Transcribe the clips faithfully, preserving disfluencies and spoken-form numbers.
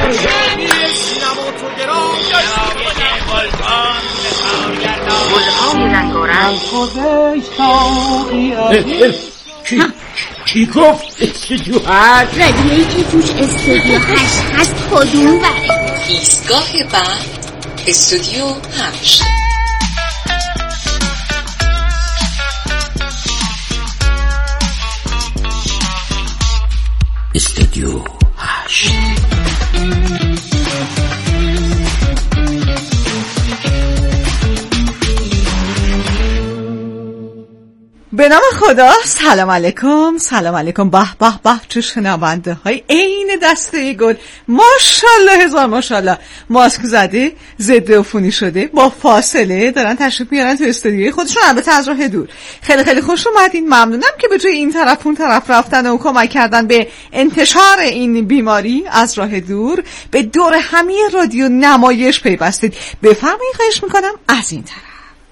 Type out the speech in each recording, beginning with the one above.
گلهای رنگارنگ. کی کی گفت استودیو هشت؟ رادیویی که توش استودیو هشت هست کدوم بره؟ ایستگاه بعد استودیو هشت. استودیو هشت. به نام خدا. سلام علیکم. سلام علیکم. به به به چه شنونده های عین دسته گل. ماشاءالله هزار ماشاءالله. ماسک زده، ضد عفونی شده، با فاصله دارن تشریف میارن تو استودیوی خودشون، البته از راه دور. خیلی خیلی خوش اومدین. ممنونم که به جای این طرف اون طرف رفتن و کمک کردن به انتشار این بیماری از راه دور به دور همی رادیو نمایش پیوستید. بفرمایید، خواهش میکنم از این طرف.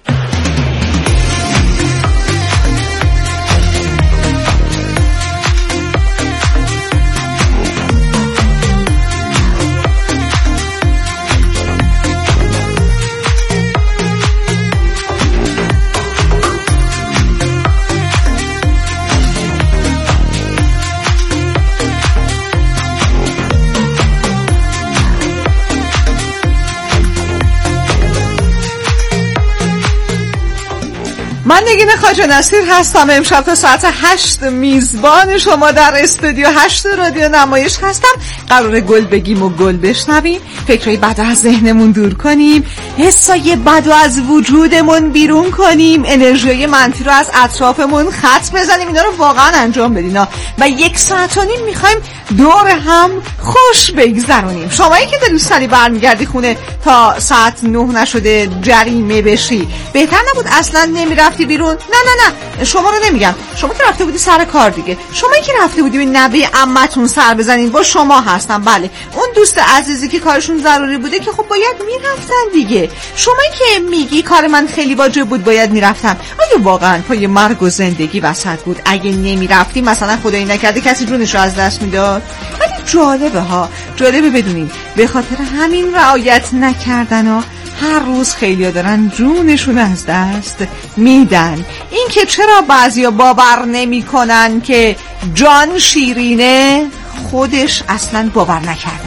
من نگین خواجه نصیر هستم. امشب تا ساعت هشت میزبان شما در استودیو هشت رادیو نمایش هستم. قراره گل بگیم و گل بشنویم، فکرهای بد از ذهنمون دور کنیم، حسای بد از وجودمون بیرون کنیم، انرژی منفی رو از اطرافمون خط بزنیم. اینا رو واقعا انجام بدین و یک ساعت و نیم میخوایم دور هم خوش بگذرونیم. شمایی که دوست داری برمیگردی خونه تا ساعت نه نشده جریمه بشی، بهتر نبود اصلا نمیرفتی بیرون؟ نه نه نه شما رو نمیگم، شما که رفته بودی سر کار دیگه. شمایی که رفته بودی به نوه عمتون سر بزنین، با شما هستم. بله اون دوست عزیزی که کارشون ضروری بوده که خب باید میرفتن دیگه. شمایی که میگی کار من خیلی واجب بود باید میرفتم، آیا واقعا پای مرگ و زندگی وسط بود؟ اگه نمیرفتی مثلا خدایی نکرده کسی جونش رو از دست میداد؟ ولی جالبه ها، جالبه بدونین به خاطر همین رعایت نکردن ها هر روز خیلی ها دارن جونشون از دست میدن. این که چرا بعضی ها باور نمی کنن که جان شیرینه، خودش اصلا باور نکردن.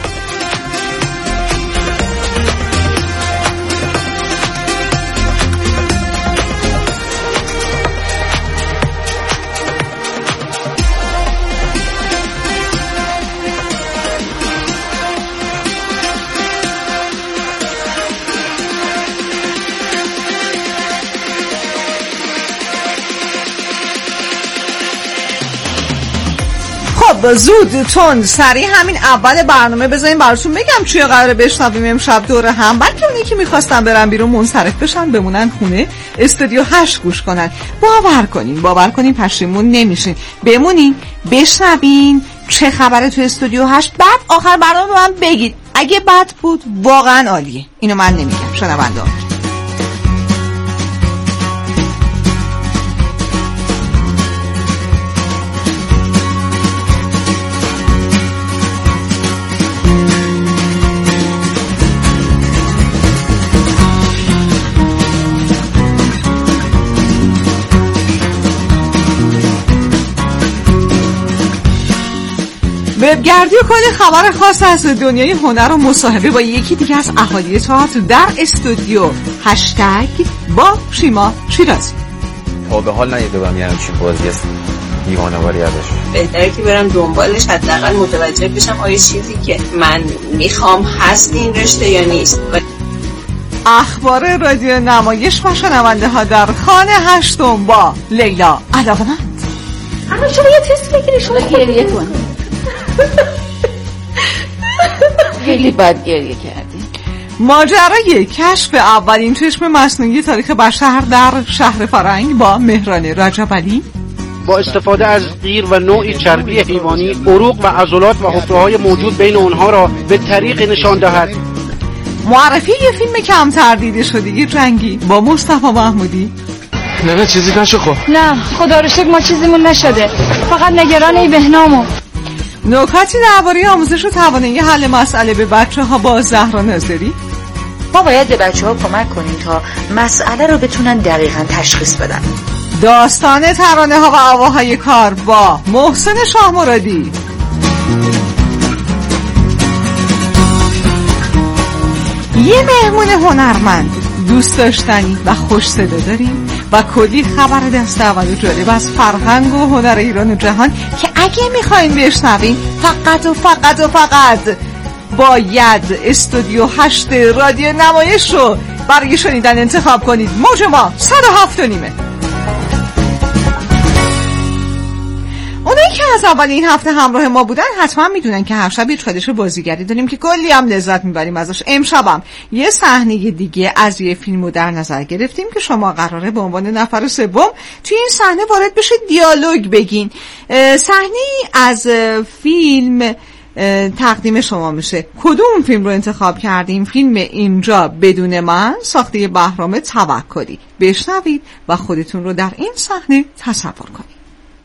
خب زود تند سریع همین اول برنامه بذاریم براتون بگم چی قراره بشنویم امشب دور هم، بلکه اونی که میخواستن برن بیرون منصرف بشن بمونن خونه استودیو هشت گوش کنن. باور کنین باور کنین پشیمون نمیشین. بمونین بشنوین چه خبره تو استودیو هشت، بعد آخر برنامه به من بگید. اگه بد بود واقعا عالیه، اینو من نمیگم، شنونده ها. وبگردی و کلی خبر خاص از دنیای هنر و مصاحبه با یکی دیگه از اهالی تئاتر در استودیو هشتگ با شیما شیرازی. تا به حال ندیده بودم یعنی چی بازی است دیوانه‌واری ازش. بهتره که برم دنبالش، حداقل متوجه بشم آیا چیزی که من میخوام هست این رشته یا نیست. اخبار رادیو نمایش و شنونده ها در خانه هشتم با لیلا علاقمند. اما شما یه تست بگیری، شما گریه کن. خیلی بد گریه کردی. ماجرای کشف اولین چشم مصنوعی تاریخ بشر در شهر فرنگ با مهران رجب‌علی. با استفاده از قیر و نوعی چربی حیوانی عروق و عضلات و حفره‌های موجود بین اونها را به طریق نشان دهد. معرفی یه فیلم کمتر دیده شده جنگی با مصطفی محمودی. نه نه چیزی نشد. خب نه خدا رو شکر ما چیزیمون نشده، فقط نگران ای بهنامو. نکاتی درباره آموزش و توانایی حل مسئله به بچه‌ها با زهرا ناظری؟ ما باید به بچه‌ها کمک کنیم تا مسئله رو بتونن دقیقاً تشخیص بدن. داستان ترانه ها و آواهای کار با محسن شاه مرادی. یه مهمون هنرمند، دوست داشتنی و خوش صدا داریم و کلی خبر دست اول و جالب از فرهنگ و هنر ایران و جهان که اگه میخواین بشنوین فقط و فقط و فقط باید استودیو هشت رادیو نمایش رو برای شنیدن انتخاب کنید. موج ما صد و هفت و نیمه. اونایی که از اول این هفته همراه ما بودن حتما میدونن که هر شب یه چالش بازیگری داریم که کلی هم لذت میبریم ازش. امشبم یه صحنه دیگه از یه فیلمو در نظر گرفتیم که شما قراره به عنوان نفر سوم توی این صحنه وارد بشه، دیالوگ بگین. صحنه‌ای از فیلم تقدیم شما میشه. کدوم فیلم رو انتخاب کردیم؟ فیلم اینجا بدون من ساخته بهرام توکلی. بشنوید و خودتون رو در این صحنه تصور کنید.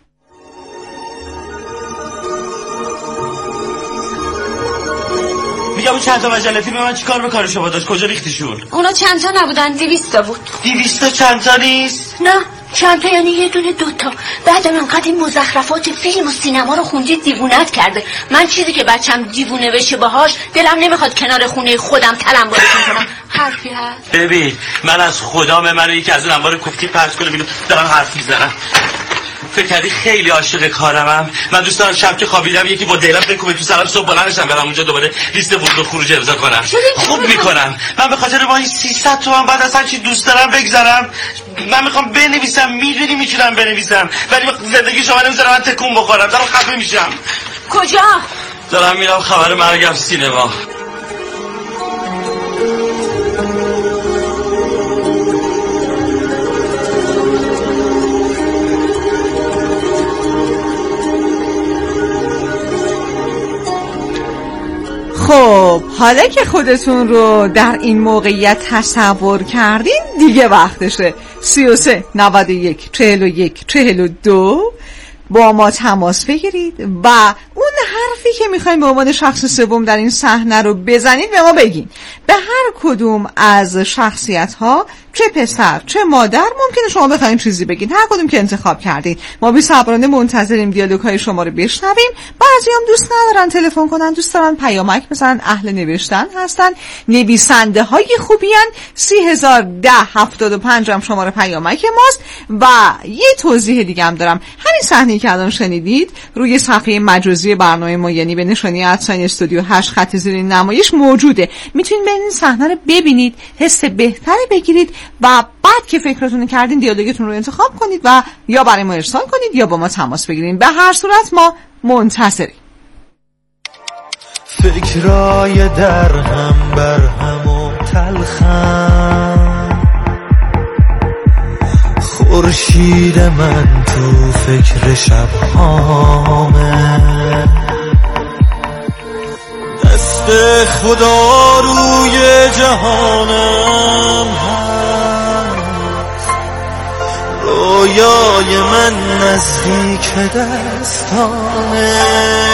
میگم اون چند تا مجله فیلم من چیکار به کار شما داشت؟ کجا ریختیشون؟ اونا چند تا نبودن، دویست تا بود. دویست تا چند تا نیست؟ نه چند تا یعنی یه دونه دوتا. بعدم انقدر این مزخرفات فیلم و سینما رو خوندید دیوونت کرده. من چیزی که بچم دیوونه بشه باهاش دلم نمیخواد کنار خونه خودم تلمبارشون کنم. حرفی هست؟ ببین من از خدام منو یکی از اون انبار کوفتی پرس کنه بیرون دارم حرف میزنم. فکر کردی خیلی عاشق کارمم؟ من دوست دارم شب که خوابیدم یکی با دیلم بکوبه تو سرم، صبح بلندشم برم اونجا دوباره لیست ورود و خروج امضا کنم. خوب میکنم. من به خاطر ما این سیصد تومن بعد از هر چی دوست دارم بگذارم. من میخوام بنویسم، میدونی میتونم بنویسم، ولی زندگی شما نمیذارم من تکون بخورم، دارم خفه میشم. کجا؟ دارم میرم خبر مرگم سینما. خب حالا که خودتون رو در این موقعیت تصور کردین دیگه وقتشه. سی و سه نود و یک چهل و یک چهل و دو با ما تماس بگیرید و اون حرفی که میخواین به عنوان شخص سوم در این صحنه رو بزنید به ما بگین. به هر کدوم از شخصیت ها، چه پسر چه مادر، ممکنه شما بخواین چیزی بگین، هر کدوم که انتخاب کردین. ما بی‌صبرانه منتظریم دیالوگ های شما رو بشنویم. بعضی هم دوست ندارن تلفن کنن، دوست دارن پیامک بزنن، اهل نوشتن هستن، نویسنده های خوبی هن. سی هزار ده هفتاد و پنج هم شماره پیامک ماست. و یه توضیح دیگه هم دارم، همین صحنه‌ای که الان شنیدید روی صفحه مجازی برنامه ما، یعنی به نشانی ادساین استودیو هشت خط زیر نمایش موجوده. میتونید برین صحنه رو ببینید، حس بهتری بگیرید و بعد که فکرتون کردین دیالوگتون رو انتخاب کنید و یا برای ما ارسال کنید یا با ما تماس بگیرید. به هر صورت ما منتظریم. فکرای در هم بر هم و تلخم، خورشید من تو فکر شبهامه، دست خدا روی جهانم هست، رویای من نزدیک دستانه،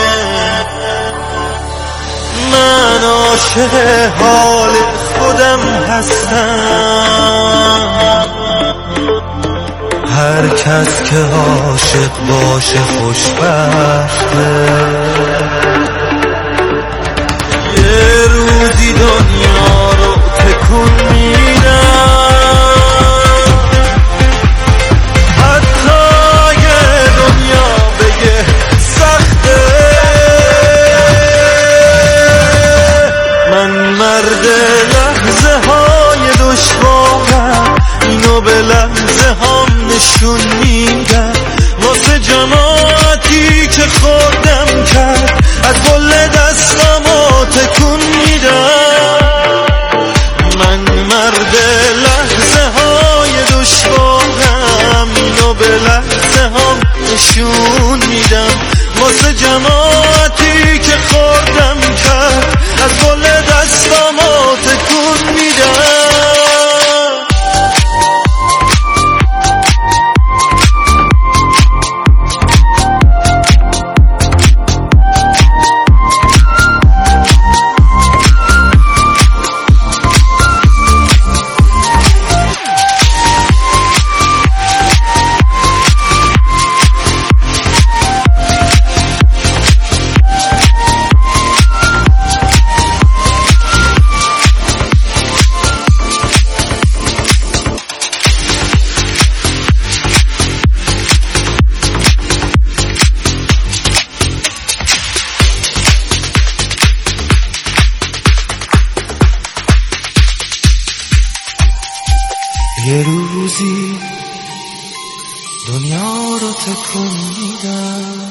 من عاشق حال خودم هستم، هر کس که عاشق باشه خوشبخته، یه روزی دنیا رو تکون میدم، حتی یه دنیا بگه سخته، من مرد لحظه های دشوارم، اینو به لحظه هم نشون میدم، واسه جماعتی که خوردم کرد از کل دستامو تکون میدم، من مرد لحظه های دشوارم، اینو به لحظه هم نشون میدم، واسه جماعتی که خوردم کرد از کل دستامو تکون میدم. یه روزی دنیا رو تکون میدم.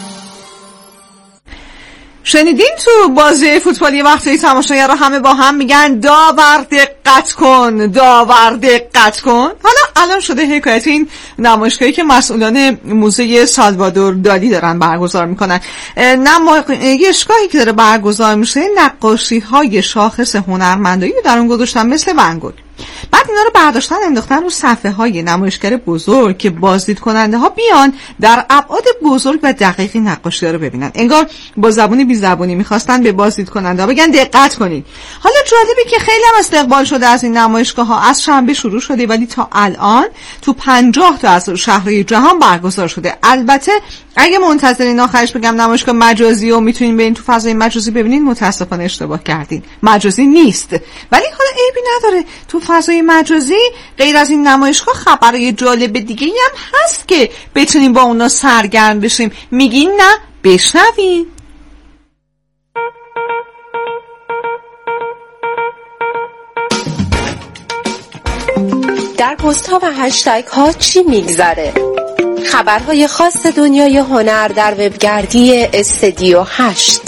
شنیدین تو بازی فوتبالی وقتی تماشاگر رو همه با هم میگن داور دقت کن، داور دقت کن. حالا الان شده حکایت این نمایشگاهی که مسئولان موزه سالوادور دالی دارن برگزار میکنن. نمایشگاهی که داره برگزار میشه نقاشی های شاخص هنرمندایی رو در اون گذاشتن مثل ون گوگ. بعد اینا رو برداشتن انداختن رو صفحه های نمایشگر بزرگ که بازدید کننده ها بیان در ابعاد بزرگ و دقیقی نقاشی ها رو ببینن. انگار با زبونی بی زبونی میخواستن به بازدید کننده ها بگن دقت کنید. حالا جالبه که خیلی هم استقبال شده از این نمایشگاه ها. از شنبه شروع شده ولی تا الان تو پنجاه تا از شهرهای جهان برگزار شده. البته اگه منتظرین آخرش بگم نمایشگاه مجازی و میتونین برین تو فضای مجازی ببینین، متاسفانه اشتباه کردین. مجازی نیست. ولی حالا عیبی نداره، تو فضای مجازی غیر از این نمایشگاه خبرای جالب دیگه هم هست که بتونیم با اونا سرگرم بشیم. میگین نه؟ بشنوین. در پست ها و هشتگ ها چی میگذره؟ خبرهای خاص دنیای هنر در وبگردی استودیو هشت.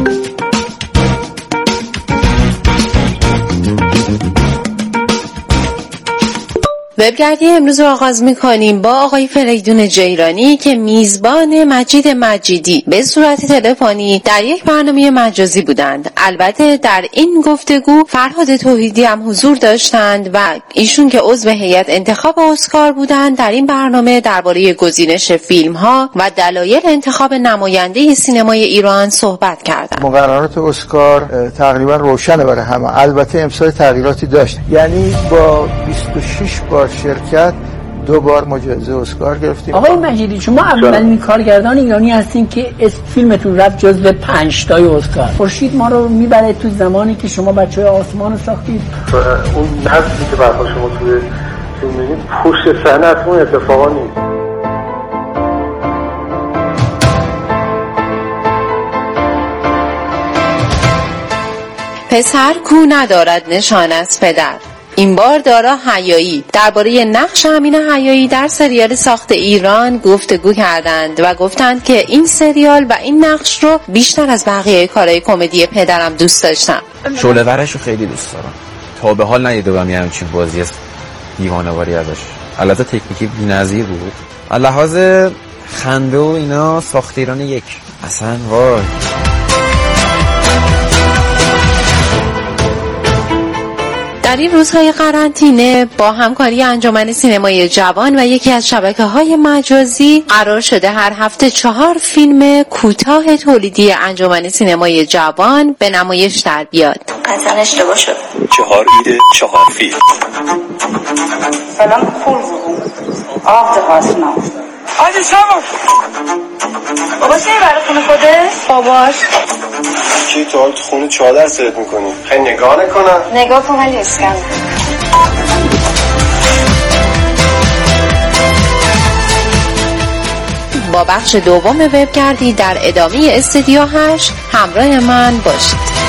وبگردی امروز رو آغاز می‌کنیم با آقای فریدون جیرانی که میزبان مجید مجیدی به صورت تلفنی در یک برنامه مجازی بودند. البته در این گفتگو فرهاد توحیدی هم حضور داشتند و ایشون که عضو هیئت انتخاب اسکار بودند در این برنامه درباره گزینش فیلم‌ها و دلایل انتخاب نماینده سینمای ایران صحبت کردند. مقررات اسکار تقریبا روشنه برای همه. البته امسال تغییراتی داشت، یعنی با بیست و شش بار شرکت دو بار مجوز اسکار گرفتیم. آقای مجیدی شما اولین کارگردان ایرانی هستین که فیلمتون رفت جزو پنج تای اسکار. خورشید ما رو میبره تو زمانی که شما بچهای آسمان رو ساختید. اون نقشی که برای شما توی فیلم می‌بینید پشت صحنه اون اتفاقا نیست. پسر کو ندارد نشان از پدر. این بار دارا حیایی درباره نقش امین حیایی در سریال ساخت ایران گفتگو کردند و گفتند که این سریال و این نقش رو بیشتر از بقیه کارهای کمدی پدرم دوست داشتم. شعله ورش رو خیلی دوست دارم. تا به حال ندیده بودم یه همچین بازی دیوانه‌واری ازش. البته تکنیکی بی‌نظیر بود. از لحاظ خنده و اینا ساخت ایران یک اصلا وای. در این روزهای قرنطینه با همکاری انجمن سینمای جوان و یکی از شبکه‌های مجازی قرار شده هر هفته چهار فیلم کوتاه تولیدی انجمن سینمای جوان به نمایش در بیاد. اصلا اشتباه شد. چهار ایده چهار فیلم. سلام خوب آف ده هاسنا آجی شما باباش نمیبره خونه خوده؟ باباش کی تو حال تو خونه چادر سرت میکنی؟ خیلی نگاه نکنم؟ نگاه کن ولی اسکن. با بخش دوم وبگردی در ادامه استودیو هشت همراه من باشید.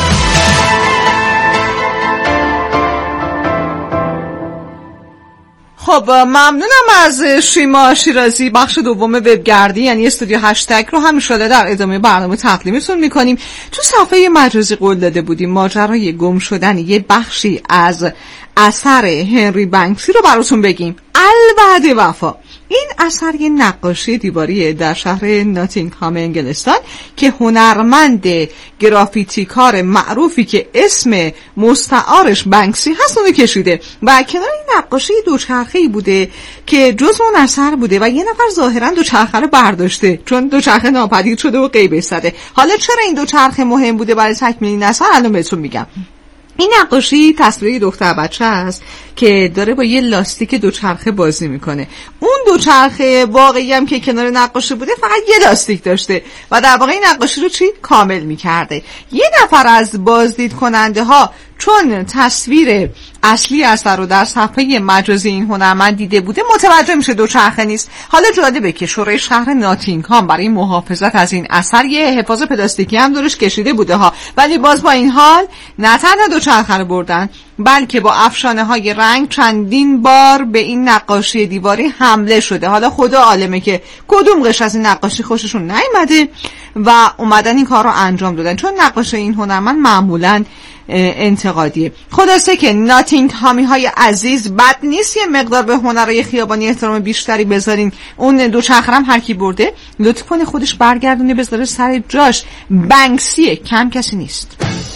خب ممنونم از شیما شیرازی. بخش دوم وبگردی یعنی استودیو هشتگ رو همیشه در ادامه برنامه تقدیمتون میکنیم. تو صفحه مجازی قول داده بودیم ماجرای گم شدن یه بخشی از اثر هنری بانکسی رو براتون بگیم. الوعد وفا. این اثر یه نقاشی دیواریه در شهر ناتینگهام انگلستان که هنرمند گرافیتی کار معروفی که اسم مستعارش بانکسی هست اونو کشیده و کنار این نقاشی دوچرخه‌ای بوده که جزء اون اثر بوده و یه نفر ظاهرا دوچرخه رو برداشته چون دوچرخه ناپدید شده و غیبش زده. حالا چرا این دوچرخه مهم بوده برای تکمیل این اثر الان بهتون میگم. این نقاشی تصویر دختر بچه است که داره با یه لاستیک دوچرخه بازی میکنه. اون دوچرخه واقعی هم که کنار نقاشی بوده فقط یه لاستیک داشته و در واقع این نقاشی رو چی کامل میکرده. یه نفر از بازدید کننده ها چون تصویر اصلی اثر رو در صفحه مجازی این هنرمند دیده بوده متوجه میشه دوچرخه نیست. حالا جالبه که شورای شهر ناتینگهام برای محافظت از این اثر یه حفاظ پلاستیکی هم دورش کشیده بوده ها، ولی باز با این حال نه تنها دوچرخه رو بردن بلکه با افشانه های رنگ چندین بار به این نقاشی دیواری حمله شده. حالا خدا عالمه که کدوم قش از این نقاشی خوششون نیامده و اومدن این کار رو انجام دادن، چون نقاشی این هنرمند معمولاً انتقادیه. خلاصه که ناتینگهامی های عزیز، بد نیست یه مقدار به هنرهای خیابانی احترام بیشتری بذارین. اون دو چرخرم هر کی برده لطف کنه خودش برگردونه بذاره سر جاش. بنکسیه، کم کسی نیست.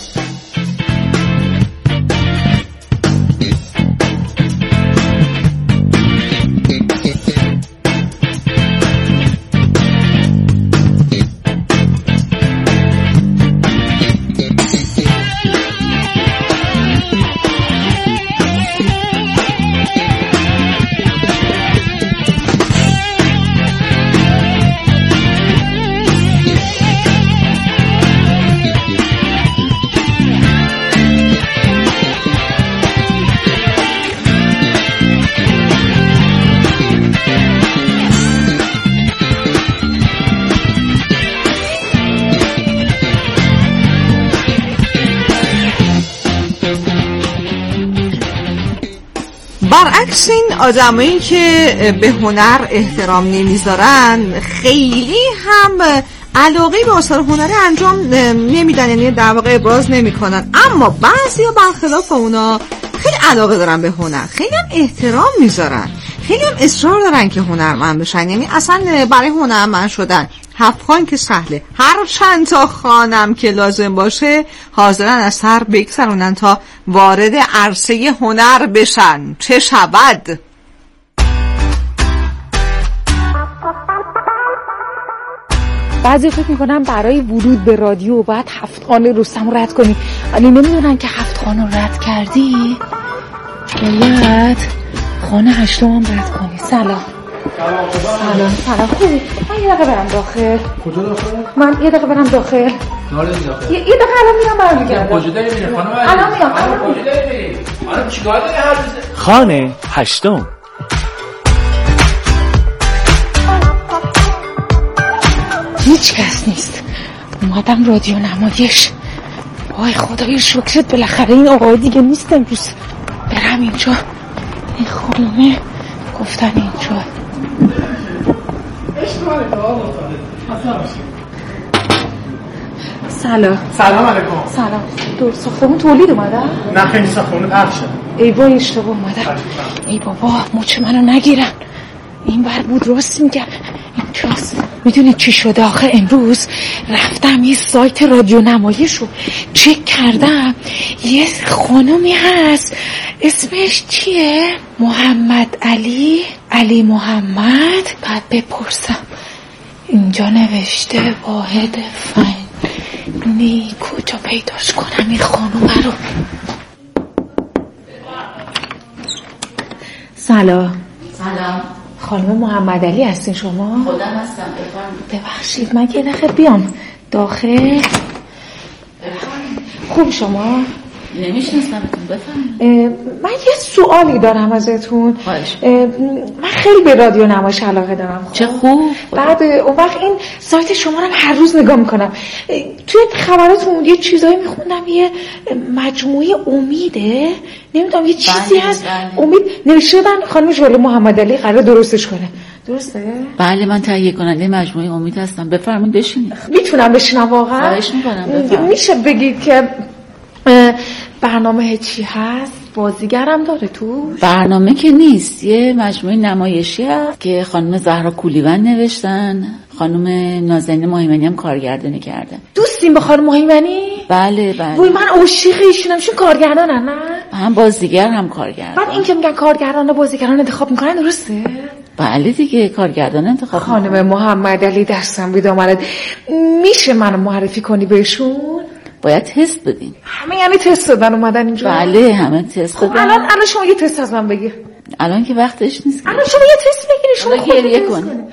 برعکس این آدمایی که به هنر احترام نمیذارن خیلی هم علاقه به آثار هنری انجام نمیدن، یعنی در واقع ابراز نمیکنن. اما بعضیا برخلاف اونا خیلی علاقه دارن به هنر، خیلی هم احترام میذارن، خیلی هم اصرار دارن که هنرمند بشن. یعنی اصلا برای هنرمند شدن هفت خوان که سهله، هر چند تا خانم که لازم باشه حاضرن از سر بگذرونن تا وارد عرصه هنر بشن. چه شود؟ بعضی فکر میکنن برای ورود به رادیو باید هفت خانه رستم رد کنی، ولی نمیدونن که هفت خانه رد کردی باید خانه هشتم هم رد کنی. سلام. سلام. سلام. خوبی؟ من یه دقیقه برم داخل. کجا داخل؟ من یه دقیقه برم داخل. ناله داخل. یه دقیقه الان میام برمیگردم. کجا داری میری خانم؟ الان میام. الان کجا داری میری؟ الان چیکار داری هر روز؟ خانه هشتم. هیچ کس نیست. اومدم رادیو نمایش. وای خدای شکرت بالاخره این آقای دیگه نیست امروز. برم اینجا. این خانومه گفتن اینجا. سلام. سلام علیکم. سلام. دور ساختمون تولید اومدن؟ نه خیلی ساختمون پخشه. ای وای اشتباه اومدن. ای بابا مچ منو نگیرن. این بر بود راست میگم. اینجاست. میدونید چی شده آخه؟ امروز رفتم یه سایت رادیو نمایش رو چک کردم، یه خانومی هست اسمش چیه؟ محمد علی علی محمد. بعد بپرسم اینجا نوشته واحد فنی، کجا پیداش کنم این خانوم رو؟ سلام. سلام. خانم محمد علی هستین شما؟ خودم هستم. بفرمایید. ببخشید من یه دقیقه بیام داخل. خوب شما؟ نمیشناسمتون. بفرمایید. من یه سوالی دارم ازتون. من خیلی به رادیو نمایش علاقه دارم. چه خوب. بعد اون وقت این سایت شما رو هر روز نگاه میکنم. توی خبراتون یه چیزایی میخوندم، یه مجموعه امیده، نمیدونم یه چیزی هست امید نوشتن خانم جلال محمد علی قرار درستش کنه. درسته؟ بله من تهیه کننده مجموعه امید هستم. بفرمایید بشینید. میتونم بشینم واقعا؟ خواهش میکنم. بفرمایید. میشه بگید که برنامه چی هست؟ بازیگرم داره تو؟ برنامه که نیست، یه مجموعه نمایشی هست که خانم زهرا کولیوند نوشتن، خانم نازنین مهیمنی هم کارگردانی کردن. دوستیم با خانم مهیمنی؟ بله بله. وای من عاشق ایشونم. شون کارگردانن نه؟ هم بازیگر هم کارگردان. بعد این که میگن کارگردان و بازیگران انتخاب میکنن درسته؟ بله دیگه کارگردان انتخاب. خانم محمد علی دستم بید آمد. میشه منو معرفی کنی بهشون؟ باید تست بدین. همه یعنی تست دادن اومدن اینجا؟ بله همه تست دادن. خب الان الان شما یه تست از من بگیر. الان که وقتش نیست. الان شما یه تست بگیری. شما گریه کن.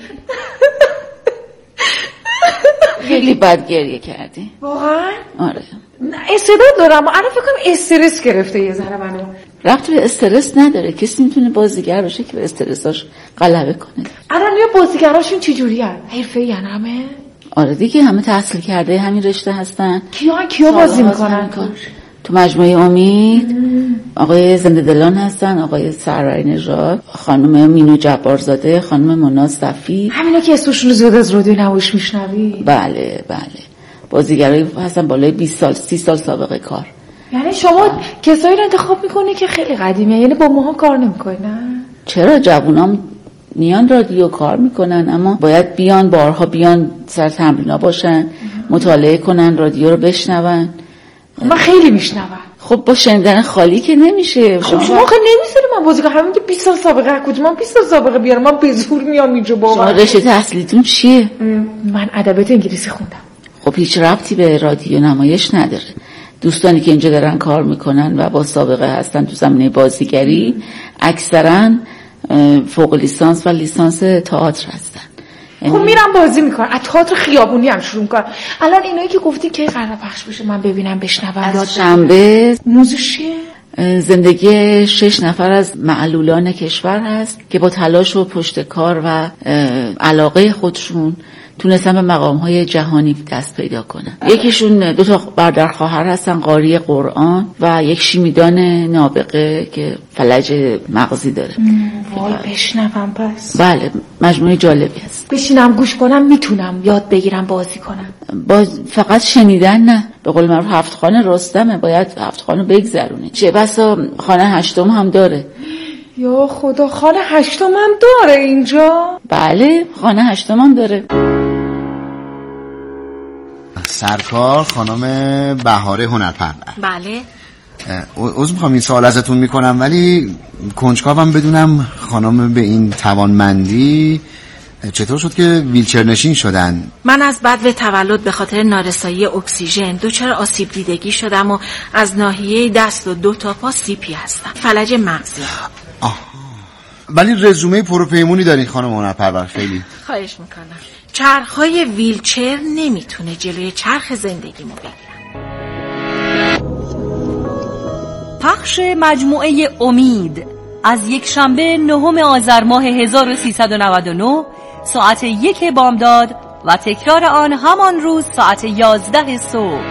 خیلی بد گریه کردی. واقعا؟ آره. استعداد دارم. الان فکر کنم استرس گرفته یه ذره منو. ربطی به استرس نداره. کسی میتونه بازیگر باشه که به استرساش غلبه کنه. الان یه بازیگراشون چه جوری هست؟ حرفه‌ای ان همه؟ آره دیگه همه تحصیل کرده همین رشته هستن. کیا کیا بازی میکنن؟ تو مجموعه امید آقای زنده دلان هستن، آقای سرای نژاد، خانم مینو جبارزاده، خانم منال صفی. همینا که اسمشون زیاد از رادیو نمایش میشنوی؟ بله بله. بازیگرایی هستن بالای بیست سال سی سال سابقه کار. یعنی شما کسایی رو انتخاب میکنی که خیلی قدیمیه، یعنی با ماها کار نمیکنی نه؟ چرا؟ جوونام میان رادیو کار میکنن، اما باید بیان بارها بیان سر تمرینا باشن، مطالعه کنن، رادیو رو بشنون. من خیلی میشنوم. خب با شنیدن خالی که نمیشه. خب شما که نمیذاری من بازیگر همین که بیست سال سابقه کجا من بیست سال سابقه بیارم؟ من به زور میام اینجا با شما رشته تحصیلیتون چیه؟ من ادبیات انگلیسی خوندم. خب هیچ ربطی به رادیو نمایش نداره. دوستانی که اینجا دارن کار میکنن و با سابقه هستن تو زمینه بازیگری اکثرا فوق لیسانس و لیسانس تئاتر هستن. خب میرم بازی میکنم، از تئاتر خیابونی هم شروع میکنم. الان اینایی که گفتی که قرار پخش بشه من ببینم بشنوم. از شنبه موضوع چیه؟ زندگی شش نفر از معلولان کشور هست که با تلاش و پشتکار و علاقه خودشون تونستن به مقام‌های جهانی دست پیدا کنن. یکیشون دو تا برادر خواهر هستن، قاری قرآن و یک شیمیدان نابغه که فلج مغزی داره. وای بشنوم پس. بله مجموعه جالبی هست. بشینم گوش کنم میتونم یاد بگیرم بازی کنم. باز فقط شنیدن نه. به قول معروف هفت خانه رستمه، باید هفت خانه بگذرونه. چه بسا خانه هشتم هم داره. یا خدا خانه هشتم هم داره اینجا؟ بله خانه هشتم هم داره. سرکار خانم بهاره هنرپرور. بله. عذر میخوام این سوال ازتون میکنم ولی کنجکاوم بدونم خانم به این توانمندی چطور شد که ویلچر نشین شدن؟ من از بدو تولد به خاطر نارسایی اکسیژن دچار آسیب دیدگی شدم و از ناحیه دست و دو تا پا سیپی هستم. فلج مغزی. آها. ولی رزومه پروپیمونی دارین خانم هنرپرور. خیلی خواهش میکنم. چرخهای ویلچر نمیتونه جلوی چرخ زندگیمو بگیرن. پخش مجموعه امید از یک شنبه نهم آذر ماه هزار و سیصد و نود و نه ساعت یک بامداد و تکرار آن همان روز ساعت یازده صبح.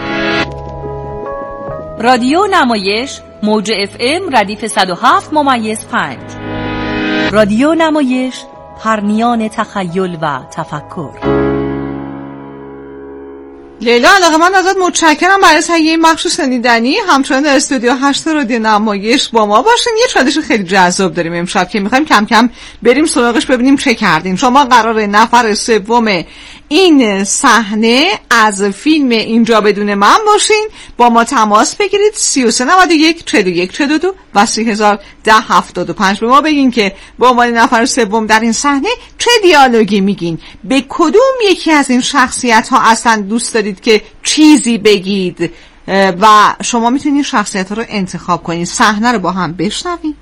رادیو نمایش موج اف ام ردیف صد و هفت ممیز پنج. رادیو نمایش پرنیان تخیل و تفکر. لیلا علاقه من ازت متشکرم برای تهیه بخش شنیدنی. همچنان در استودیو هشت رادیو نمایش با ما باشین. یه چالش خیلی جذاب داریم امشب که میخوایم کم کم بریم سراغش ببینیم چه کردین. شما قراره نفر سوم این صحنه از فیلم اینجا بدون من باشین. با ما تماس بگیرید سی و سه نود و یک چهل و یک چهل و دو و سی هزار ده هفتاد و پنج. به ما بگین که با عنوان نفر سوم در این صحنه چه دیالوگی میگین، به کدوم یکی از این شخصیت ها اصلا دوست دارید که چیزی بگید و شما میتونید شخصیت ها رو انتخاب کنید. صحنه رو با هم بشنویم.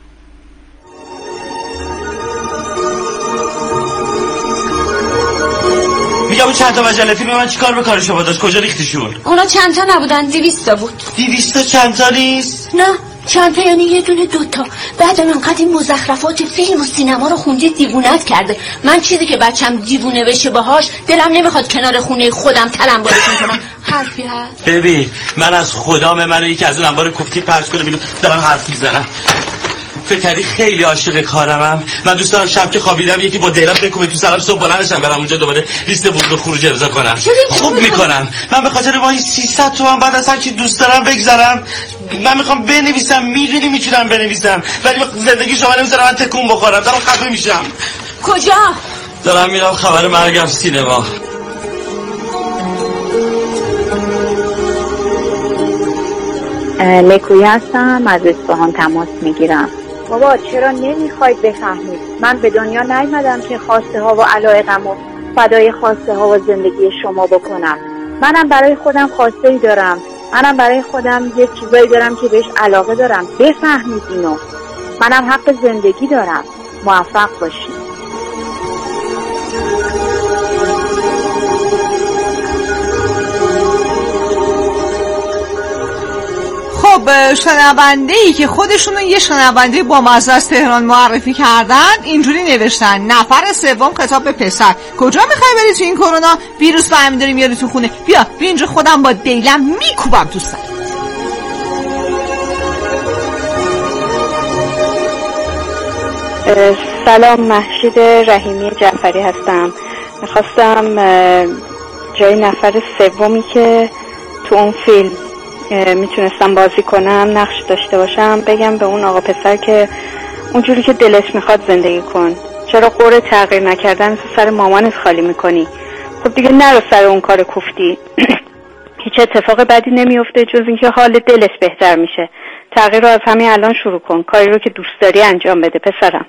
میگم اون چند تا مجله فیلم من چیکار به کار شما داشت؟ کجا ریختیشون؟ اونا چند تا نبودن، دویست تا بود. دویست تا چند تا نیست؟ نه چند تا یعنی یه دونه دوتا. بعد انقدر این مزخرفات فیلم و سینما رو خوندی دیوونت کرده. من چیزی که بچم دیوونه بشه باهاش دلم نمیخواد کنار خونه خودم تلمبارشون کنم. حرفی هست؟ ببین من از خدام منو یکی از اون انبار کوفتی پرس کنه بیرون دارم حرف میزنم. فکر کردی خیلی عاشق کارمم؟ من دوست دارم شب که خوابیدم یکی با دیلم بکوبه تو سرم صبح بلندشم برم اونجا دوباره لیست ورود و خروج امضا کنم. خوب میکنم. من به خاطر ماهی سیصد تومن بعد از هر کی دوست دارم بگذرم. من میخوام بنویسم، میدونی میتونم بنویسم ولی زندگی شما نمیذارم من تکون بخورم. دارم خفه میشم. کجا؟ دارم میرم خبر مرگم سینما. لکویی هستم، از اصفهان تماس میگیرم. بابا چرا نمیخواید بفهمید؟ من به دنیا نیومدم که خواسته ها و علایقم و فدای خواسته ها و زندگی شما بکنم. منم برای خودم خواسته ای دارم. منم برای خودم یه چیزایی دارم که بهش علاقه دارم. بفهمید اینو. منم حق زندگی دارم. موفق باشید. خب شنونده ای که خودشونو یه شنونده با مزه از تهران معرفی کردن اینجوری نوشتن: نفر سوم خطاب به پسر، کجا میخوای بری تو این کرونا ویروس برمی داری میاری تو خونه؟ بیا بیا اینجا خودم با دیلم میکوبم تو سر. سلام، مهشید رحیمی جعفری هستم. میخواستم جای نفر سومی که تو اون فیلم میتونستم بازی کنم، نقش داشته باشم، بگم به اون آقا پسر که اونجوری که دلش میخواد زندگی کن، چرا قوره تغییر نکردن سر مامانت خالی میکنی؟ خب دیگه نرو سر اون کار کوفتی. هیچ اتفاق بدی نمیفته جز اینکه حال دلش بهتر میشه. تغییر رو از همین الان شروع کن، کاری رو که دوست داری انجام بده پسرم.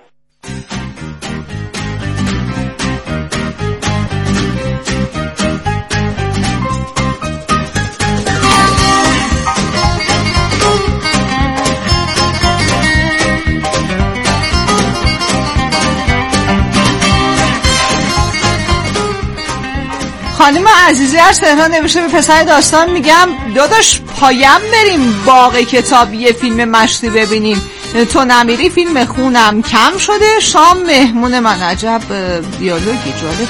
خانم عزیزی از تهران نوشته به پسر داستان میگم داداش پایم بریم باغ کتاب یه فیلم مشتی ببینیم، تو نمیری فیلم خونم کم شده، شام مهمون من. عجب دیالوگی جالب.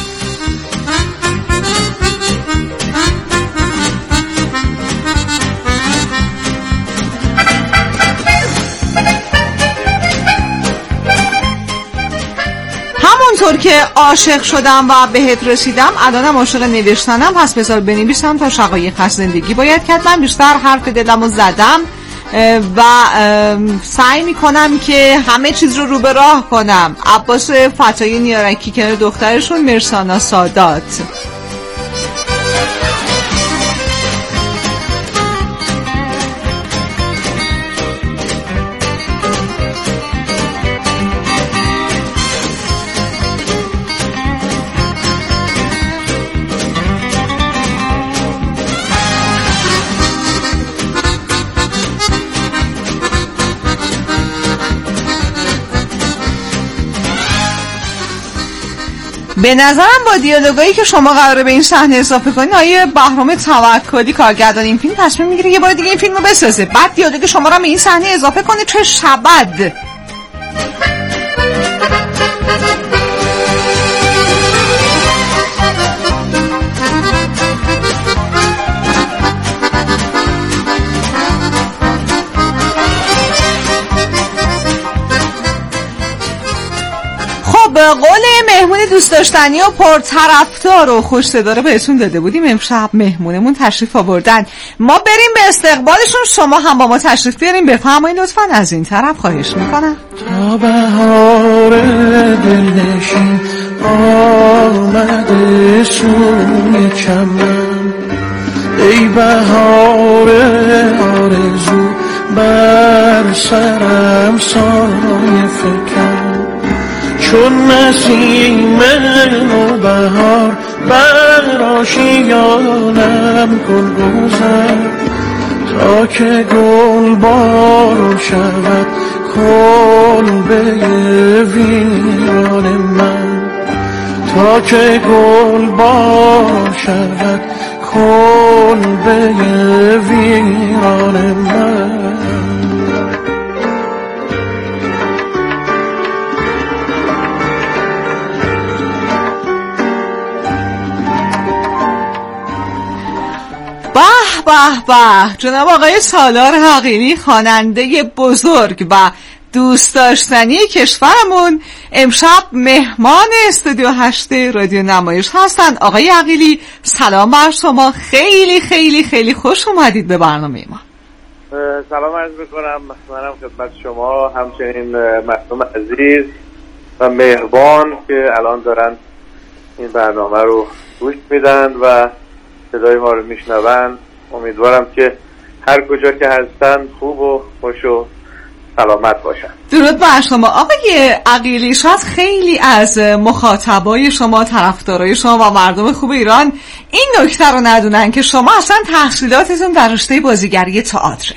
همونطور که عاشق شدم و بهت رسیدم الانم عاشق نوشتنم، پس بذار بنویسم تا شقایق از زندگی باید کرد. من بیشتر حرف دلمو زدم و سعی میکنم که همه چیز رو رو به راه کنم. عباس فتایی نیارکی کنار دخترشون مرسانا سادات. به نظرم با دیالوگایی که شما قراره به این صحنه اضافه کنین، آیه بهرام توکلی کارگردان این فیلم تصمیم میگیره یه بار دیگه این فیلمو بسازه، بعد دیالوگ شما رو به این صحنه اضافه کنه. چه شبد. به قول مهمون دوست داشتنی و پرطرفدار و خوش صدا رو بهتون داده بودیم، امشب مهمونمون تشریف آوردن. ما بریم به استقبالشون، شما هم با ما تشریف بیاریم. بفرمایید لطفاً از این طرف، خواهش میکنم. تا بهار دلنشین آمده سوی چمن، ای بهار آرزو بر سرم سایه فکن، چون نسیم نوبهار بر آشیانم گل گذر، تا که گل بارون شود کلبه ویران من، تا که گل بارون شود کلبه ویران من. به به جناب آقای سالار حقیلی، خواننده بزرگ و دوست داشتنی کشورمون، امشب مهمان استودیو هشت رادیو نمایش هستند. آقای حقیلی سلام بر شما، خیلی خیلی خیلی خوش اومدید به برنامه ما. سلام عرض میکنم، منم خدمت شما، همچنین مردم عزیز و مهربان که الان دارن این برنامه رو گوش میدن و صدای ما رو میشنون. امیدوارم که هر کجا که هستن خوب و خوش و سلامت باشن. درود بر شما آقای عقیلی. شاید خیلی از مخاطبای شما، طرفدارای شما و مردم خوب ایران این نکته رو ندونن که شما اصلا تحصیلاتتون در رشته بازیگری تئاتر.